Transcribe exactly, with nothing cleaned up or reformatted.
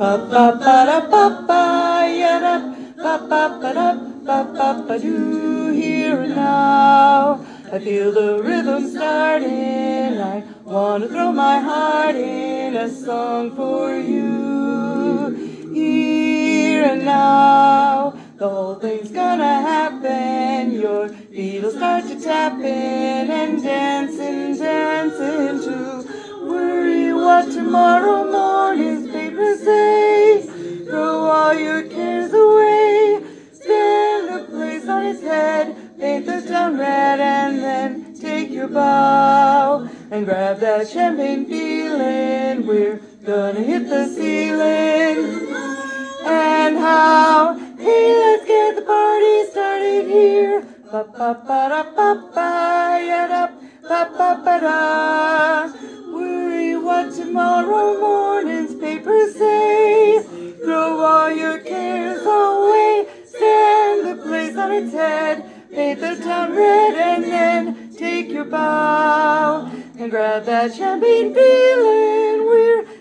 Pa pa pa da pa pa ya da pa pa pa da pa pa pa do. Here and now I feel the rhythm starting. I wanna throw my heart in a song for you. Here and now the whole thing's gonna happen. Your feet will start to tap in and dancing, dancing too. Worry what tomorrow morning's papers say. Throw all your cares away. Stand the place on its head. Paint the town red and then take your bow and grab that champagne feeling. We're gonna hit the ceiling. And how? Hey, let's get the party started here. Pa pa pa da pa pa ya da pa pa pa da. Worry what tomorrow morning's papers say. Throw all your cares away. Stand the place on its head. Paint the town red and then take your bow and grab that champagne feeling. We're